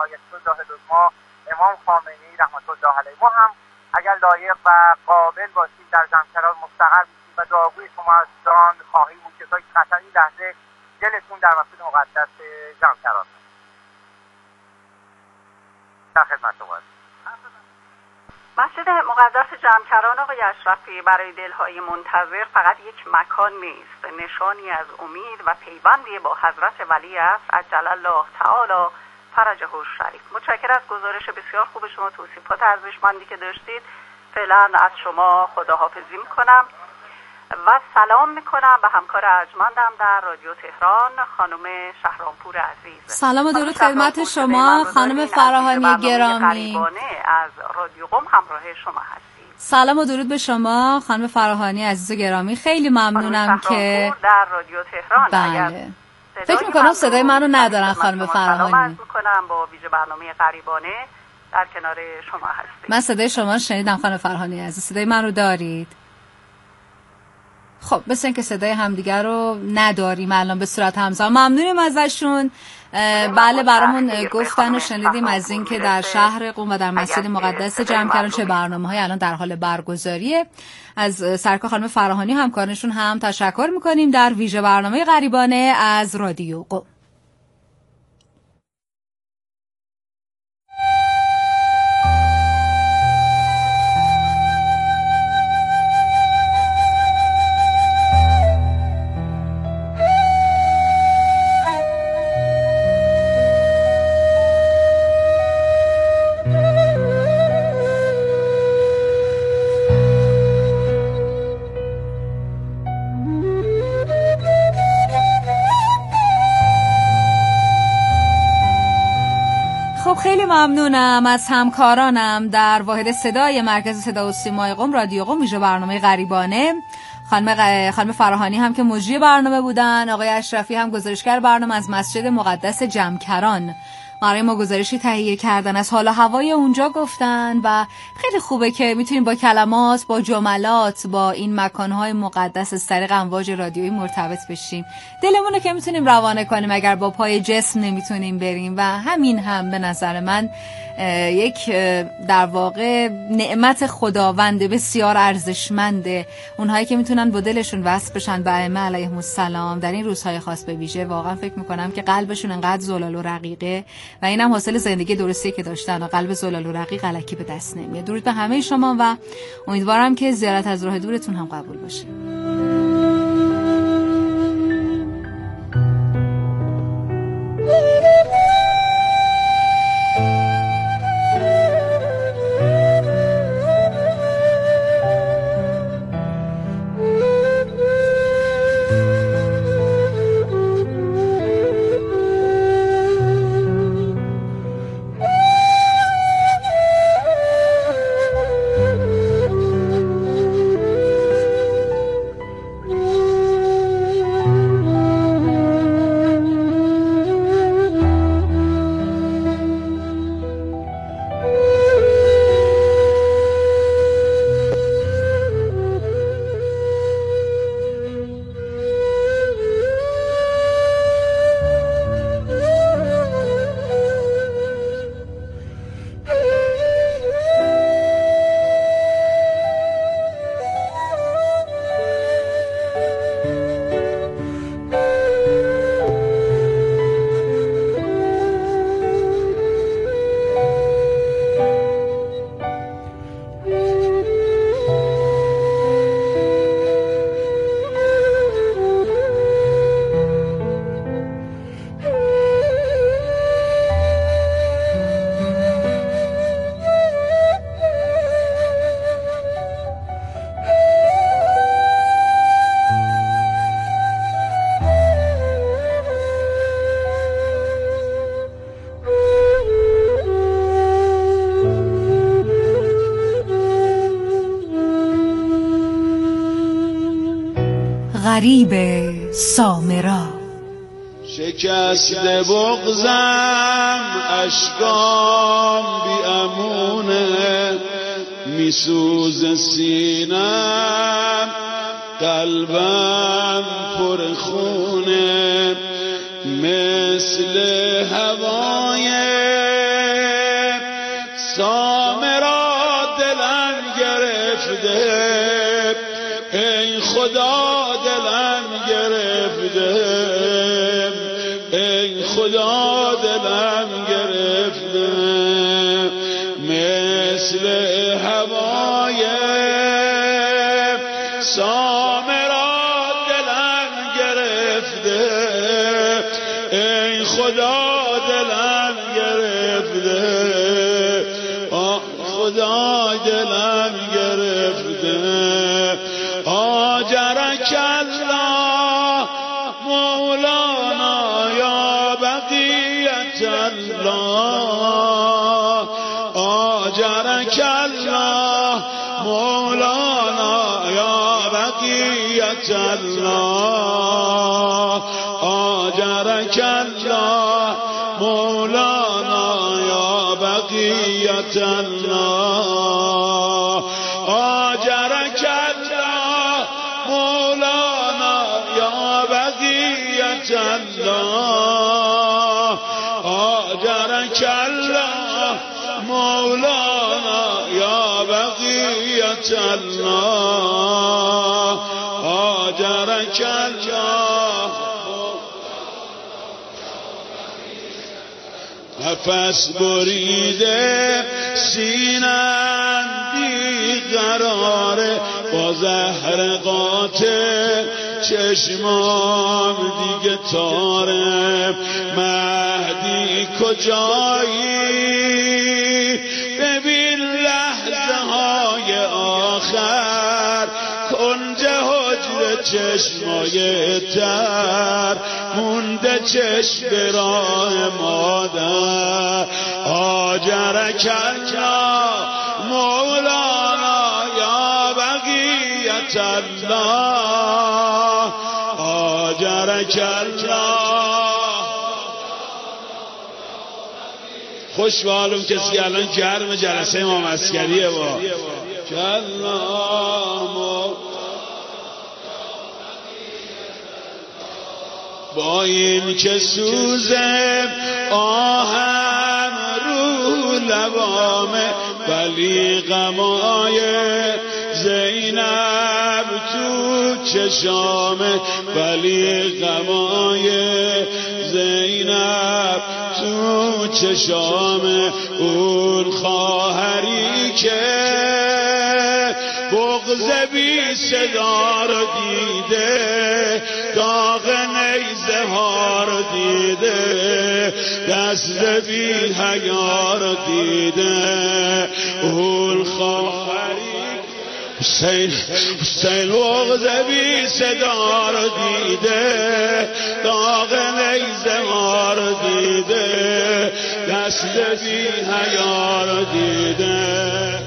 آیت الله العظما امام خامنه‌ای رحمت الله علیه. ما هم اگر لایق و قابل باشیم در جمکران مستقر بشیم و دعاگوی شما از جان خواهیم بود که تا قطعا این لحظه دلتون در مسجد مقدس جمکران در خدمت شما. مسجد مقدس جمکران آقای اشرفی برای دلهای منتظر فقط یک مکان نیست، نشانی از امید و پیوندی با حضرت ولی عصر عجل الله تعالی فرجه الشریف. متشکرم از گزارش بسیار خوب شما، توصیفات ارزشمندی که داشتید. فعلا از شما خداحافظی میکنم و سلام میکنم به همکار ارجمندم در رادیو تهران خانم شهرامپور عزیز. سلام و درود خدمت شما خانم فراهانی گرامی. از رادیو قم همراه شما هستید. سلام و درود به شما خانم فراهانی عزیز و گرامی. خیلی ممنونم که در رادیو تهران بله. فکر میکنم صدای منو ندارن خانم فراهانی. سلام میکنم با ویژه برنامه غریبانه در کنار شما هستید. من صدای شما شنیدم خانم فراهانی عزیز. صدای من رو دارید؟ خب مثل اینکه صدای همدیگر رو نداریم الان به صورت همزمان. ممنونیم ازشون. بله برامون گفتن و شنیدیم از اینکه در شهر قم و در مسجد مقدس جمکران چه برنامه‌های الان در حال برگزاریه. از سرکار خانم فراهانی همکارشون هم تشکر میکنیم در ویژه برنامه غریبانه از رادیو قم. خیلی ممنونم از همکارانم در واحد صدای مرکز صدا و سیمای قم رادیو قم ویژه برنامه غریبانه. خانم فراهانی هم که مجری برنامه بودن، آقای اشرفی هم گزارشگر برنامه از مسجد مقدس جمکران برای ما گزارشی تهیه کردن، از حال و هوای اونجا گفتن و خیلی خوبه که میتونیم با کلمات، با جملات با این مکانهای مقدس از طریق امواج رادیویی مرتبط بشیم. دلمون رو که میتونیم روانه کنیم اگر با پای جسم نمیتونیم بریم و همین هم به نظر من یک در واقع نعمت خداوند بسیار ارزشمنده. اونهایی که میتونن با دلشون وصل بشن به ائمه علیهم السلام در این روزهای خاص به ویژه، واقعا فکر میکنم که قلبشون انقدر زلال و رقیقه و اینم حاصل زندگی درستی که داشتن و قلب زلال و رقیق الکی به دست نمیاد. درود به همه شما و امیدوارم که زیارت از راه دورتون هم قبول باشه. غریب سامرا. شکست بغزم اشکام بی امونه، میسوز سینم قلبم پر خونه، مثل هوای سامرا دلم گرفته، ای خدا دلم گرفته، ای خدا دلم گرفته، مثل هوای سامرا دلم گرفته، ای خدا دلم گرفته، خدا دلم گرفته. آجرک الله مولانا یا بقیت الله، آجرک الله مولانا یا بقیت الله، آجرک الله مولانا یا بقیت الله، آجرک الله مولانا یا بقیت الله، آجرک الله مولانا یا بقیت الله، آجرک الله. نفس بریده سینم بیقراره، با زهر قاتل چشمام دیگه تاره. مهدی کجایی ببین لحظه های آخر، کنج حجر چشمای تر مونده چشم راه مادر. آجرک الله مولانا یا بقیت الله، آجرک الله. خوش به حالم کسی الان گرم جلسه امام عسکریه با با این که سوزه آهم رو لبامه، ولی غمای زینب تو چشامه، ولی غمای زینب تو چشامه. اون خواهری که بغض بی صدا رو دیده، داغ نیزه ها رو دیده، دست بی حیا رو دیده. اون خواهری حسین بغض بی صدا رو دیده، داغ نیزه ها رو دیده، دست بی حیا رو دیده.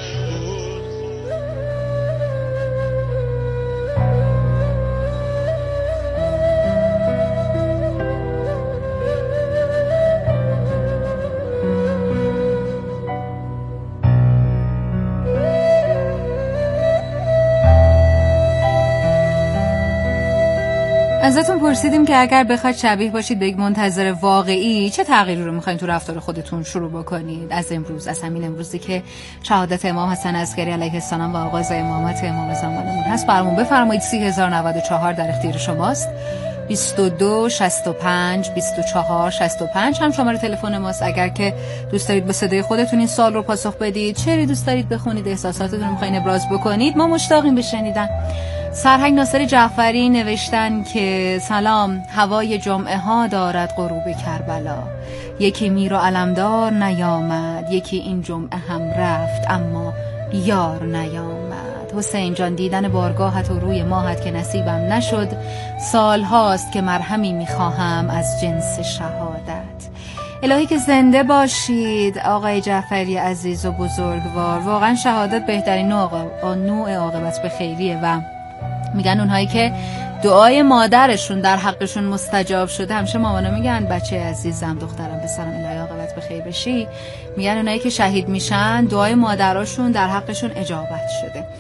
ازتون پرسیدیم که اگر بخواید شبیه باشید به یک منتظر واقعی، چه تغییری رو میخواین تو رفتار خودتون شروع بکنید از امروز، از همین امروزی که شهادت امام حسن عسکری علیه السلام و آغاز امامت امام زمانمون هست. برامون بفرمایید. 30,094 در اختیار شماست. 22 65 24 65 هم شماره تلفن ماست. اگر که دوست دارید به صدای خودتون این سوال رو پاسخ بدید، چه دوست دارید بخونید، احساساتتون رو میخواین ابراز بکنید، ما مشتاقیم به شنیدن. سرهنگ ناصر جعفری نوشتن که سلام، هوای جمعه ها دارد غروب کربلا، یکی میر و علمدار نیامد، یکی این جمعه هم رفت اما یار نیامد. حسین جان، دیدن بارگاهت و روی ماهت که نصیبم نشد، سال هاست که مرهمی میخواهم از جنس شهادت. الهی که زنده باشید آقای جعفری عزیز و بزرگوار. واقعا شهادت بهترین نوع عاقبت به خیریه و میگن اونهایی که دعای مادرشون در حقشون مستجاب شده، همیشه مامانا میگن بچه عزیزم، دخترم پسرم، الهی عاقبت به خیر بشی. میگن اونهایی که شهید میشن دعای مادراشون در حقشون اجابت شده.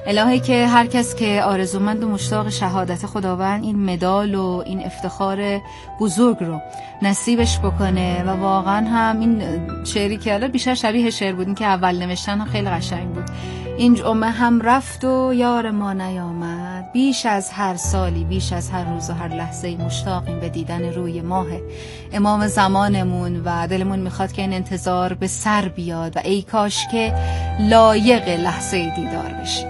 الهی که هر کس که آرزومند و مشتاق شهادت خداوند این مدال و این افتخار بزرگ رو نصیبش بکنه. و واقعا هم این شعری که الان بیشتر شبیه شعر بود، این که اول نوشتن هم خیلی قشنگ بود. این جمعه هم رفت و یار ما نیامد، بیش از هر سالی، بیش از هر روز و هر لحظه مشتاقیم به دیدن روی ماه امام زمانمون و دلمون میخواد که این انتظار به سر بیاد و ای کاش که لایق لحظه دیدار بشیم.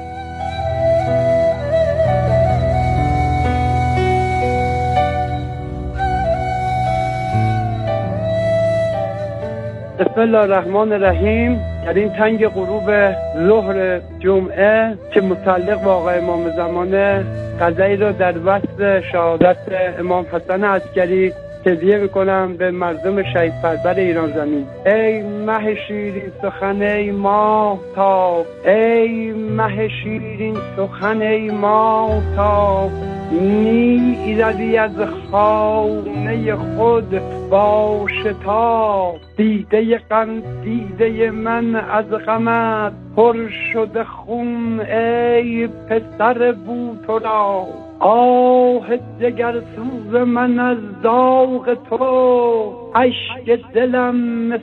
بسم الله الرحمن الرحیم. در این تنگ غروب ظهر جمعه که متعلق به آقای امام زمانه، قضایی رو در وصف شهادت امام حسن عسکری تهدیه میکنم به مردم شهید پرور ایران زمین. ای مه شیرین سخن ای ماهتاب، ای مه شیرین سخن ای ماهتاب، می ایزدی از خانه خود با شتاب، دیده غم دیده من از غمت پر شده خون ای پسر بوترا، آه جگر سوز من از داغ تو، اشک دلم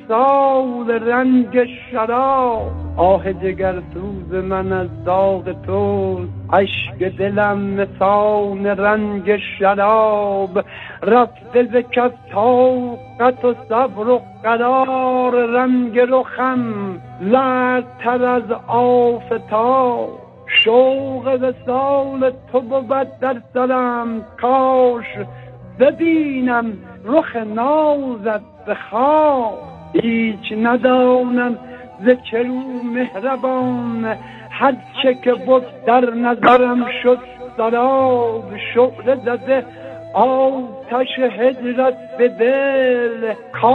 مثال رنگ شراب، آه جگر سوز من از داغ تو، اشک دلم مثال رنگ شراب، رفته ز کف طاقت و صبر و قرار، رنگ رخم زردتر از آفتاب، شوق وصال تو بود در سرم، کاش ببینم رخ نازت به خواب، هیچ ندانم ز چه رو مهربان، هر چه که بود در نظرم شد سراب، شعله زده آتش هجرت به دل،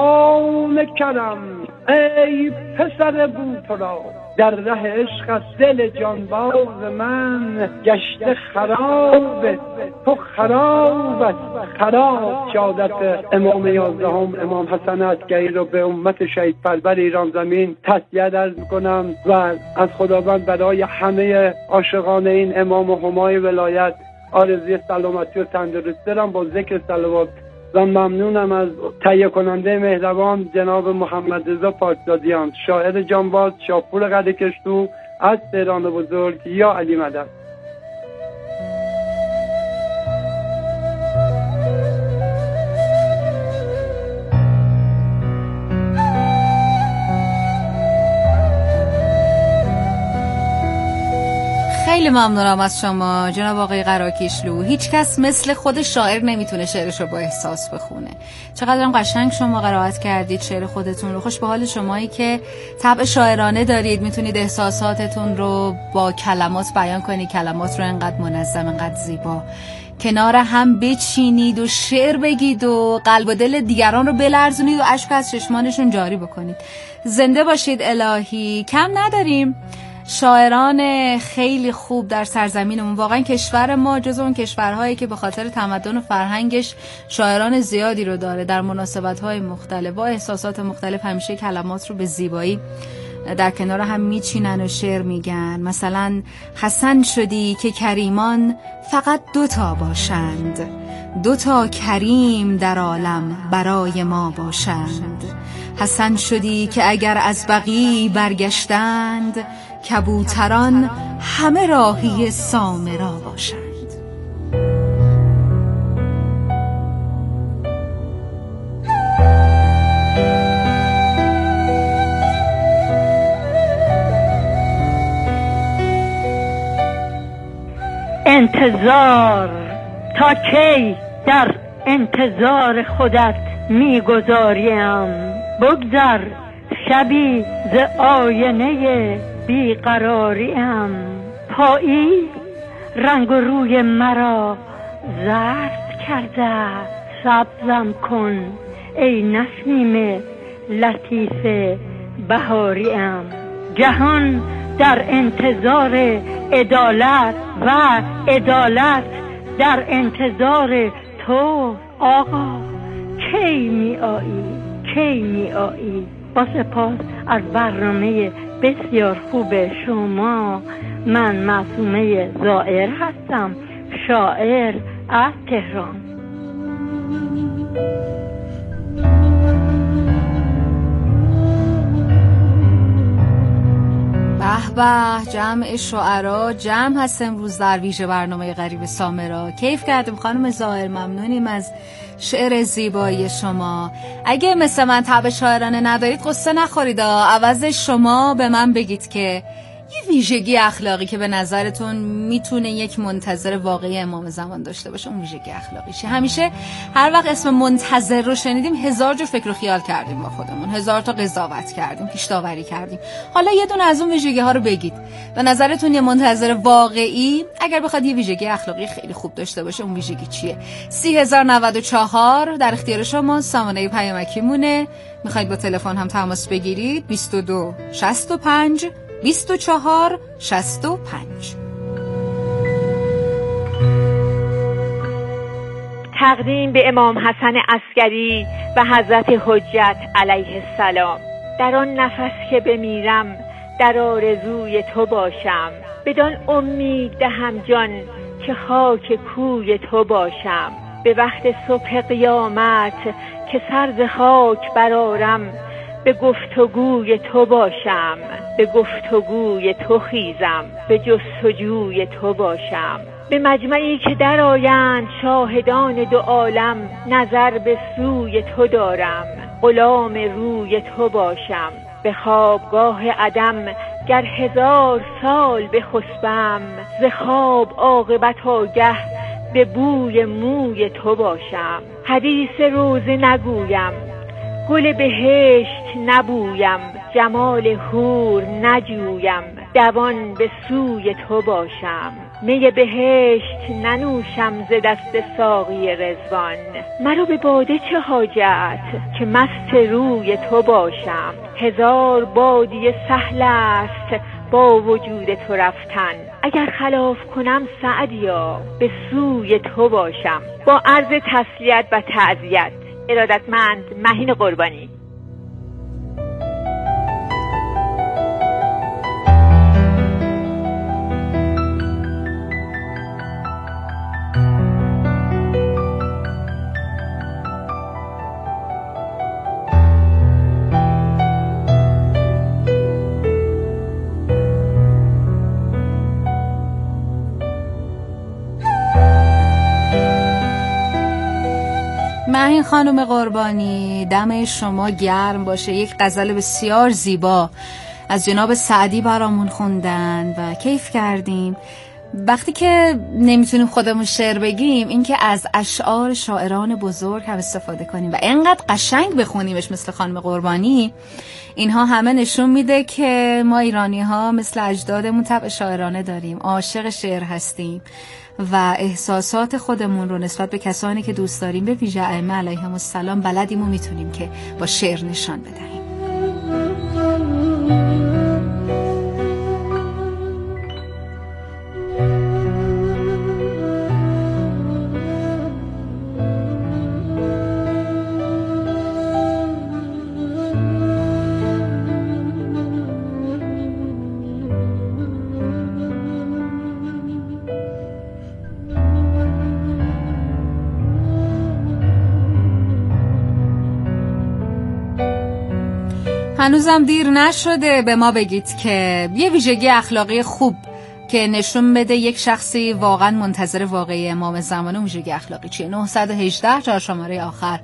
کام کرم ای پسر بوترا، در ره عشق از دل جانباز من گشته خراب، تو خراب خراب. شهادت امام 11 امام حسن عسکری رو به امت شهید پرور ایران زمین تسلیت عرض میکنم و از خداوند برای همه عاشقان این امام و همای ولایت آرزوی سلامتی و تندرستی دارم با ذکر صلوات و ممنونم از تهیه کننده مهربان جناب محمد رضا پاکزادیان، شاعر جانباز، شاپور قد کشتو از تهران بزرگ. یا علی مدد. خیلی ممنونم از شما جناب آقای قراکیشلو. هیچ کس مثل خود شاعر نمیتونه شعرش رو با احساس بخونه. چقدرم قشنگ شما قرائت کردید شعر خودتون رو. خوش به حال شمایی که طبع شاعرانه دارید، میتونید احساساتتون رو با کلمات بیان کنید، کلمات رو انقدر منظم، انقدر زیبا کنار هم بچینید و شعر بگید و قلب و دل دیگران رو بلرزونید و اشک از چشمانشون جاری بکنید. زنده باشید الهی. کم نداریم شاعران خیلی خوب در سرزمینمون. واقعا کشور ما جزو اون کشورهایی که به خاطر تمدن و فرهنگش شاعران زیادی رو داره. در مناسبت‌های مختلف با احساسات مختلف همیشه کلمات رو به زیبایی در کنار هم میچینن و شعر میگن. مثلا حسن شدی که کریمان فقط 2 باشند، 2 کریم در عالم برای ما باشند. حسن شدی که اگر از بقیع برگشتند، کبوتران همه راهی سامرا باشند. انتظار تا کی در انتظار خودت میگذاریم، بگذر شبی ز آینه بیقراریم، پایی رنگ و روی مرا زرد کرده، سبزم کن ای نسیم لطیف بهاریم. جهان در انتظار عدالت و عدالت در انتظار تو آقا. کی می آیی، کی می آیی با سپاس از برنامه بسیار خوب شما. من معصومه زائر هستم، شاعر از تهران. به به، جمع شعرا جمع هست امروز در ویژه برنامه غریب سامرا. کیف کردیم خانم زائر، ممنونیم از شعر زیبایی شما. اگه مثل من طبع شاعرانه ندارید قصه نخورید، عوضش شما به من بگید که یه ویژگی اخلاقی که به نظرتون میتونه یک منتظر واقعی امام زمان داشته باشه، اون ویژگی اخلاقی چیه؟ همیشه هر وقت اسم منتظر رو شنیدیم هزار جو فکر و خیال کردیم با خودمون، هزار تا قضاوت کردیم، پیش داوری کردیم. حالا یه دونه از اون ویژگی ها رو بگید. به نظرتون یه منتظر واقعی اگر بخواد یه ویژگی اخلاقی خیلی خوب داشته باشه، اون ویژگی چیه؟ 30,094 در اختیار شما، سامانه پیامکی مونه. میخواید با تلفن هم تماس بگیرید 22 65 24 65. تقدیم به امام حسن عسکری و حضرت حجت علیه السلام. در آن نفس که بمیرم در آرزوی تو باشم، بدان امید دهم جان که خاک کوی تو باشم. به وقت صبح قیامت که سر ز خاک برآرم، به گفتگوی تو باشم، به گفتگوی تو خیزم، به جستجوی تو باشم. به مجمعی که در آیند شاهدان دو عالم، نظر به سوی تو دارم، غلام روی تو باشم. به خوابگاه عدم گر 1000 سال بخسبم، ز خواب عاقبت آگه به بوی موی تو باشم. حدیث روزه نگویم، گل بهشت نبویم، جمال حور نجویم، دوان به سوی تو باشم. می بهشت ننوشم ز دست ساقی رضوان، مرا به باده چه حاجت که مست روی تو باشم. 1000 بادیه سهل است با وجود تو رفتن، اگر خلاف کنم سعدیا به سوی تو باشم. با عرض تسلیت و تعزیت، ارادتمند مهین قربانی. مهین خانم قربانی، دم شما گرم باشه. یک غزل بسیار زیبا از جناب سعدی برامون خوندن و کیف کردیم. وقتی که نمیتونیم خودمون شعر بگیم، این که از اشعار شاعران بزرگ هم استفاده کنیم و اینقدر قشنگ بخونیمش مثل خانم قربانی، اینها همه نشون میده که ما ایرانی ها مثل اجدادمون طبع شاعرانه داریم، عاشق شعر هستیم و احساسات خودمون رو نسبت به کسانی که دوست داریم، به ویژه ائمه علیهم السلام، بلدیم و میتونیم که با شعر نشان بدهیم. هنوزم دیر نشده به ما بگید که یه ویژگی اخلاقی خوب که نشون بده یک شخصی واقعا منتظر واقعی امام زمان، اون ویژگی اخلاقی چیه؟ 918 تا شماره آخر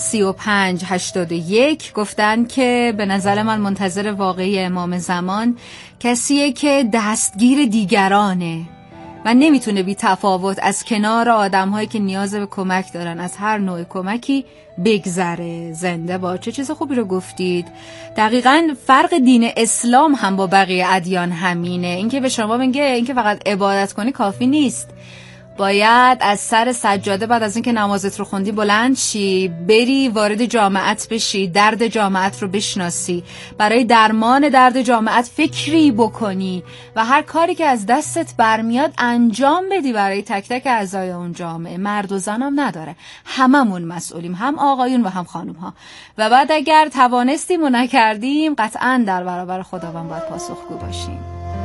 3581 گفتن که به نظر من منتظر واقعی امام زمان کسیه که دستگیر دیگرانه و نمیتونه بی تفاوت از کنار آدم‌هایی که نیاز به کمک دارن، از هر نوع کمکی بگذره. زنده با چه چیز خوبی رو گفتید. دقیقاً فرق دین اسلام هم با بقیه ادیان همینه، اینکه به شما میگه اینکه فقط عبادت کنی کافی نیست، باید از سر سجاده بعد از اینکه نمازت رو خوندی بلند شی، بری وارد جامعت بشی، درد جامعت رو بشناسی، برای درمان درد جامعت فکری بکنی و هر کاری که از دستت برمیاد انجام بدی برای تک تک اعضای اون جامعه. مرد و زن هم نداره، هممون مسئولیم، هم آقایون و هم خانوم ها. و بعد اگر توانستیم و نکردیم قطعاً در برابر خداوند باید پاسخگو باشیم.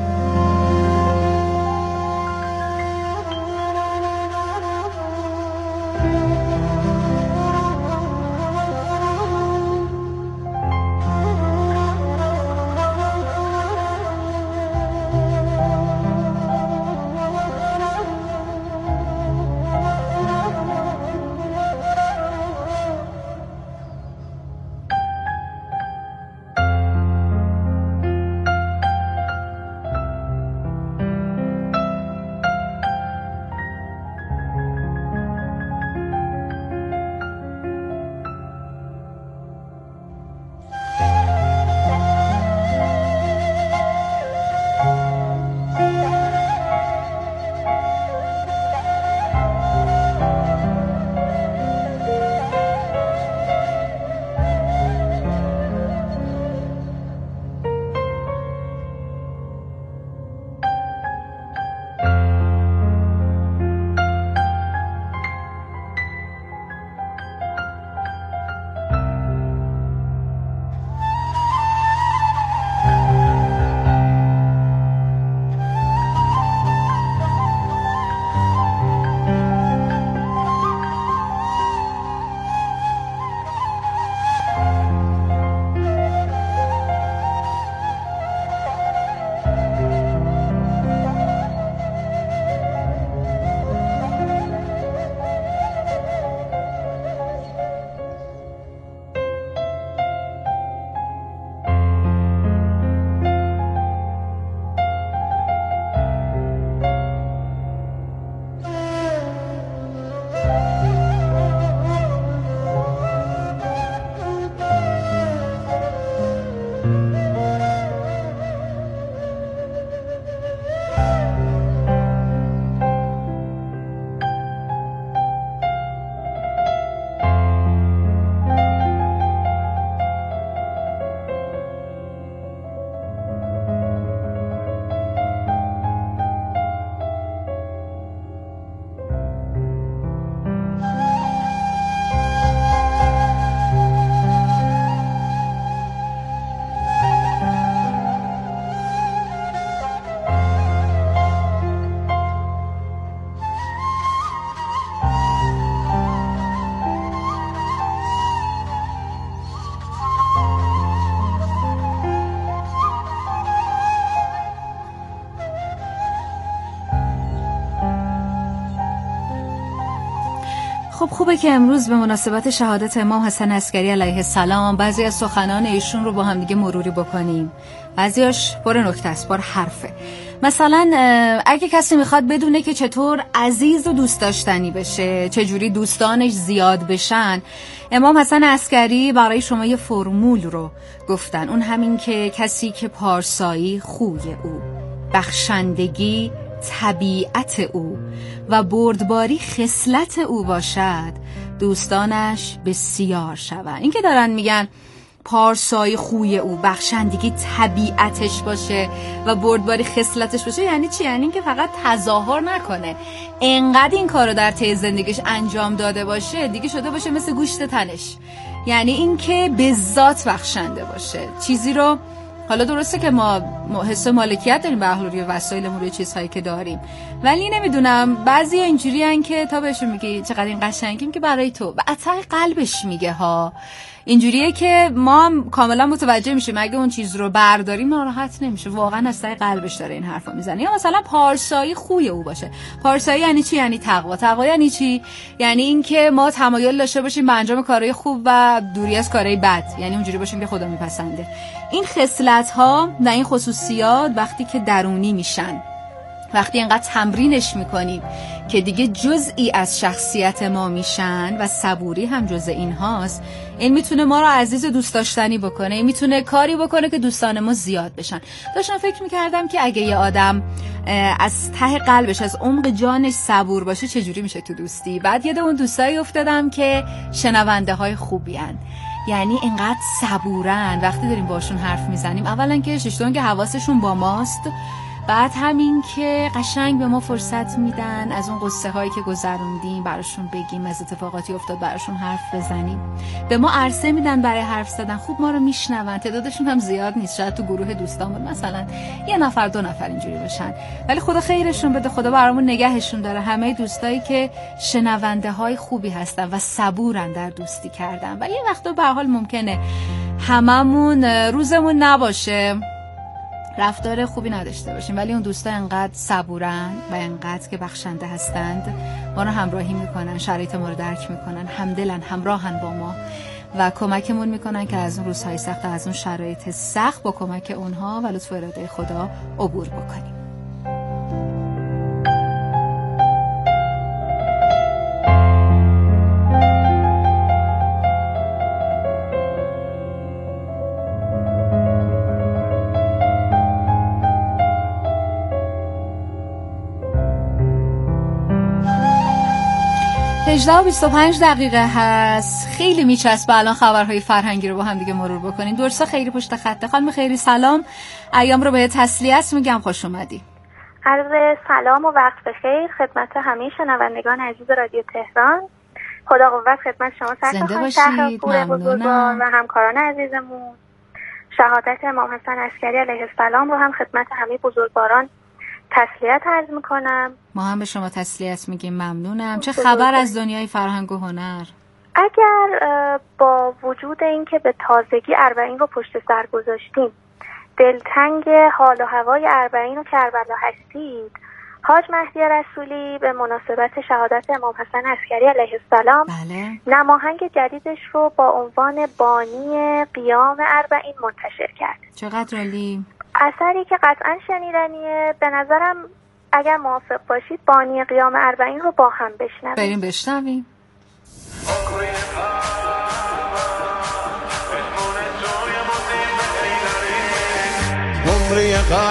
خب خوبه که امروز به مناسبت شهادت امام حسن عسکری علیه السلام بعضی از سخنان ایشون رو با هم دیگه مروری بکنیم. بعضیاش پر نکته است، پر حرفه. مثلا اگه کسی میخواد بدونه که چطور عزیز و دوست داشتنی بشه، چجوری دوستانش زیاد بشن، امام حسن عسکری برای شما یه فرمول رو گفتن. اون همین که کسی که پارسایی خوی او، بخشندگی طبیعت او و بردباری خصلت او باشد، دوستانش بسیار شوند. این که دارن میگن پارسایی خوی او، بخشندگی طبیعتش باشه و بردباری خصلتش باشه، یعنی چی؟ یعنی اینکه فقط تظاهر نکنه، انقدر این کارو در طی زندگیش انجام داده باشه دیگه شده باشه مثل گوشت تنش. یعنی اینکه به ذات بخشنده باشه، چیزی رو، حالا درسته که ما حس مالکیت داریم به اهل و وسایلمون روی چیزهایی که داریم، ولی نمیدونم بعضی اینجوریان که تا بهشون میگی چقدر این قشنگیم که برای تو، و عطای قلبش میگه ها. اینجوریه که ما هم کاملا متوجه میشیم اگه اون چیز رو برداریم ناراحت نمیشه، واقعا از ته قلبش داره این حرفا میزنه. یا مثلا پارسایی خوی او باشه. پارسایی یعنی چی؟ یعنی تقوا. تقوا یعنی چی؟ یعنی اینکه ما تمایل داشته باشیم به انجام کارهای خوب و دوری از کارهای بد، یعنی اونجوری باشیم که خدا میپسنده. این خصلت ها و این خصوصیات وقتی که درونی میشن وقتی اینقدر تمرینش میکنیم که دیگه جزئی از شخصیت ما میشن و صبوری هم جزء این هاست، این میتونه ما رو عزیز و دوست داشتنی بکنه، این میتونه کاری بکنه که دوستان ما زیاد بشن. داشتم فکر میکردم که اگه یه آدم از ته قلبش، از عمق جانش صبور باشه چجوری میشه تو دوستی. بعد یاد اون دوستایی افتادم که شنونده های خوبی هن. یعنی اینقدر صبورن وقتی داریم باشون حرف میزنیم. اولا که ششتون که حواسشون با ماست، بعد همین که قشنگ به ما فرصت میدن از اون قصه هایی که گذروندیم براشون بگیم، از اتفاقاتی افتاد براشون حرف بزنیم، به ما عرصه میدن برای حرف زدن، خوب ما رو میشنون. تعدادشون هم زیاد نیست، شاید تو گروه دوستامون مثلا 1 نفر 2 نفر اینجوری باشن، ولی خدا خیرشون بده، خدا برامون نگهشون داره. همه دوستایی که شنونده های خوبی هستن و صبورن در دوستی کردن. ولی یه وقتا به هر حال ممکنه هممون روزمون نباشه، رفتار خوبی نداشته باشیم، ولی اون دوستا انقدر صبورن و انقدر که بخشنده هستند، ما رو همراهی میکنن، شرایط ما رو درک میکنن، همدلن، همراهن با ما و کمکمون میکنن که از اون روزهای سخت، از اون شرایط سخت با کمک اونها و لطف و اراده خدا عبور بکنیم. 18:25 هست. خیلی میچسبه الان خبرهای فرهنگی رو با هم دیگه مرور بکنیم. درسا خیلی پشت خطه. خانم خیری سلام، ایام رو به تسلیت میگم، خوش اومدی. عرض سلام و وقت بخیر خدمت همه شنوندگان عزیز رادیو تهران. خدا قوت خدمت شما زنده باشید. ممنونم. و همکاران عزیزمون. شهادت امام حسن عسکری علیه السلام رو هم خدمت همه بزرگواران تسلیت عرض میکنم. ما هم به شما تسلیت میگیم. ممنونم. چه خبر از دنیای فرهنگ و هنر؟ اگر با وجود اینکه به تازگی اربعین رو پشت سر گذاشتیم، دلتنگ حال و هوای اربعین و کربلا هستید، حاج مهدی رسولی به مناسبت شهادت امام حسن عسکری علیه السلام نماهنگ جدیدش رو با عنوان بانی قیام اربعین منتشر کرد. چقدر عالی. اثری که قطعا شنیدنیه. به نظرم اگر موافق باشید بانی قیام اربعین رو با هم بشنویم. بریم بشنویم. عمری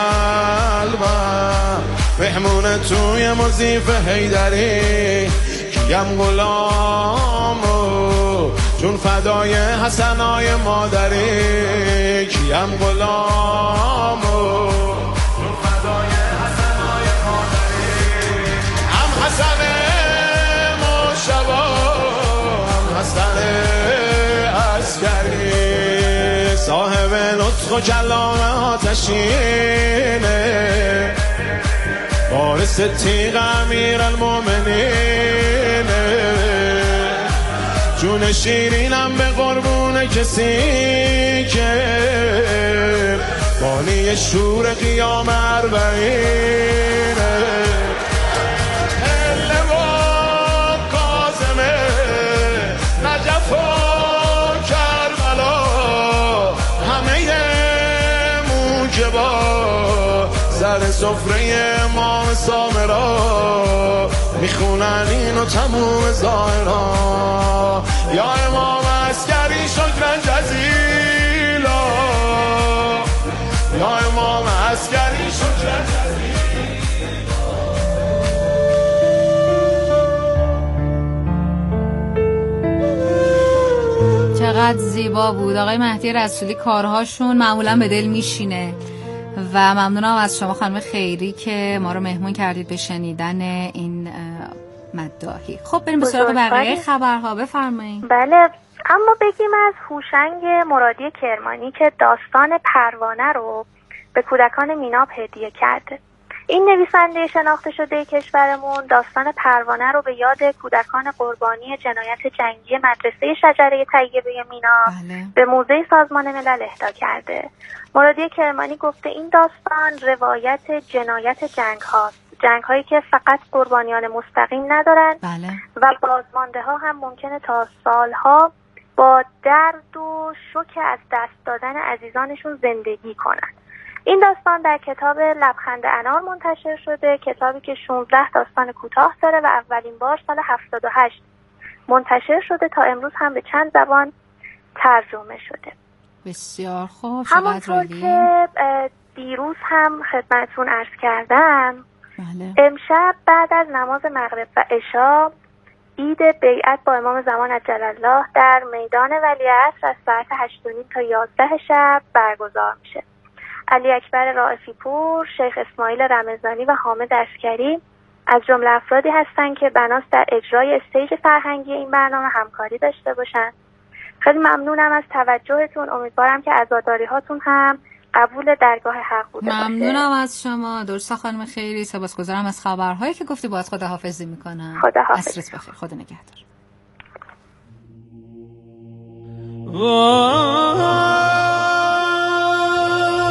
قلبم بهمونه توی مضیف حیدری، کیم غلامو جون فدای حسنای مادری، کیم غلامو جون فدای حسنای مادری، هم حسن مشتبا هم حسن عسکری، صاحب لطف و کلام آتشینه، وارث تیغ امیر المومنین، جون شیرینم به قربون کسی که بانی شور قیام اربعینه، هله و کاظمه نجف و کربلا، همه موجبا سر سفره امام سامرا، میخونن اینو تموم ظاهرا، یا امام عسکری شکرن جزیلا، یا امام عسکری شکرن جزیلا. چقدر زیبا بود. آقای مهدی رسولی کارهاشون معمولا به دل میشینه و ممنونم از شما خانم خیری که ما رو مهمون کردید به شنیدن این مداحی. خب بریم به سراغ بقیه خبرها. بفرمایید. بله، اما بگیم از هوشنگ مرادی کرمانی که داستان پروانه رو به کودکان میناب هدیه کرده. این نویسنده شناخته شده کشورمون داستان پروانه رو به یاد کودکان قربانی جنایت جنگی مدرسه شجره طیبه میناب به موزه سازمان ملل اهدا کرده. مرادی کرمانی گفته این داستان روایت جنایت جنگ هاست، جنگ هایی که فقط قربانیان مستقیم ندارن و بازمانده ها هم ممکنه تا سالها با درد و شوک از دست دادن عزیزانشون زندگی کنن. این داستان در کتاب لبخند انار منتشر شده، کتابی که 16 داستان کوتاه داره و اولین بار سال 78 منتشر شده. تا امروز هم به چند زبان ترجمه شده. بسیار خوب. همونطور که دیروز هم خدمتتون عرض کردم، بله. امشب بعد از نماز مغرب و عشا عید بیعت با امام زمان عجل الله در میدان ولیعصر از ساعت 8:30 تا 11 شب برگزار میشه. علی اکبر رائفی پور، شیخ اسماعیل رمضانی و حامد عسکری از جمله افرادی هستند که بناست در اجرای استیج فرهنگی این برنامه همکاری داشته باشن. خیلی ممنونم از توجهتون. امیدوارم که عزاداری هاتون هم قبول درگاه حق بوده باشه. ممنونم از شما. درسته خانم خیری. سپاسگزارم از خبرهایی که گفتی. باید خداحافظی میکنم. خداحافظ. عصرت بخیر. خدا نگهدار.